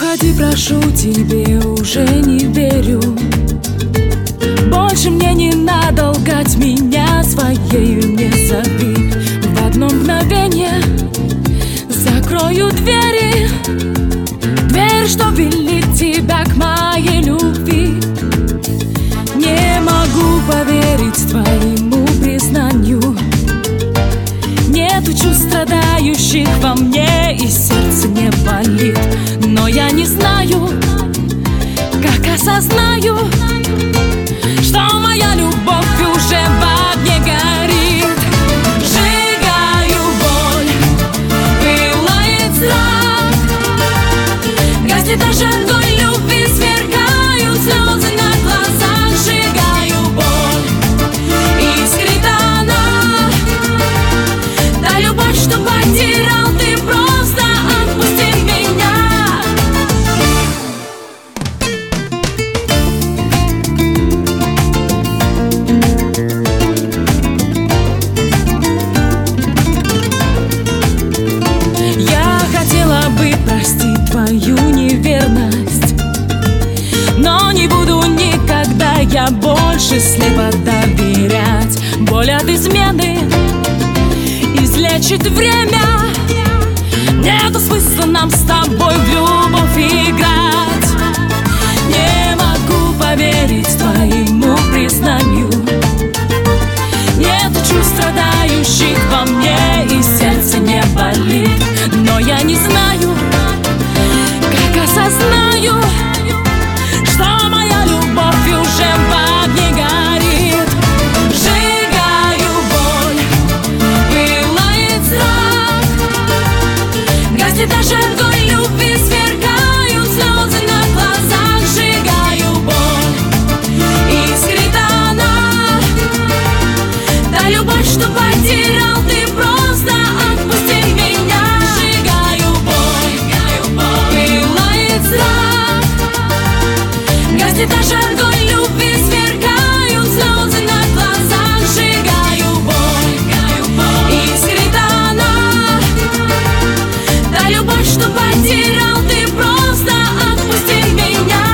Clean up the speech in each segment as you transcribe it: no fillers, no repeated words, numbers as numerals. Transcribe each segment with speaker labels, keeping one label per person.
Speaker 1: Уходи, прошу, тебе уже не верю. Больше мне не надо лгать, меня своею не зови. В одно мгновение закрою двери, дверь, что велит тебя к моей любви. Не могу поверить твоему признанию. Нету чувств страдающих во мне, и сердце не болит. Но я не знаю, как осознаю, что моя любовь уже в огне горит. Сжигаю боль, пылает страх, гаснет даже огонь любви, сверкают слезы на глазах. Сжигаю боль, искрит она, та любовь, что потерял ты, просто отпусти меня. Я хотела бы простить твою неверность, но не буду никогда я больше слепо доверять. Боль от измены излечит время. Нету смысла нам с тобой в любовь играть. Не могу поверить твоему признанию. Нету чувств страдающих во мне, и сердце не болит. Но я не знаю, как осознаю, что моя любовь уже в огне горит. Сжигаю боль, пылает страх, гаснет даже огонь любви, сверкают слезы на глазах. Сжигаю боль, искрит она, та любовь, что потерял ты, просто отпусти меня. Сжигаю боль, пылает страх, гаснет даже огонь любви, сверкают слезы на глазах. Сжигаю боль, искрит она, та любовь, что потерял ты, просто отпусти меня.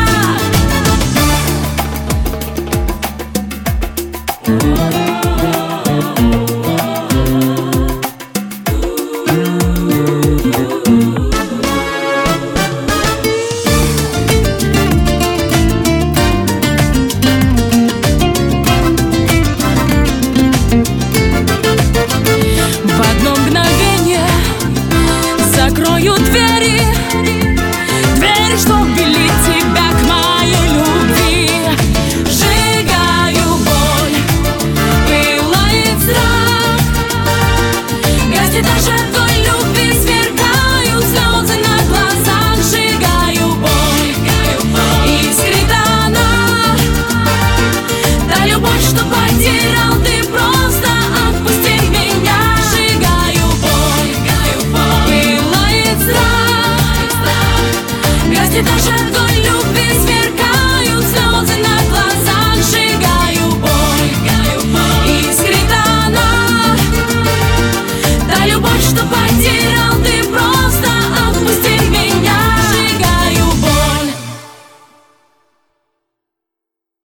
Speaker 1: В одно мгновение закрою двери, двери, что вели тебя к моей любви. Сжигаю боль, пылает страх, гаснет даже огонь любви, сверкают слезы на глазах. Сжигаю боль, искрит она, та любовь, что потерял ты, просто отпусти меня. Сжигаю боль, пылает страх, гаснет даже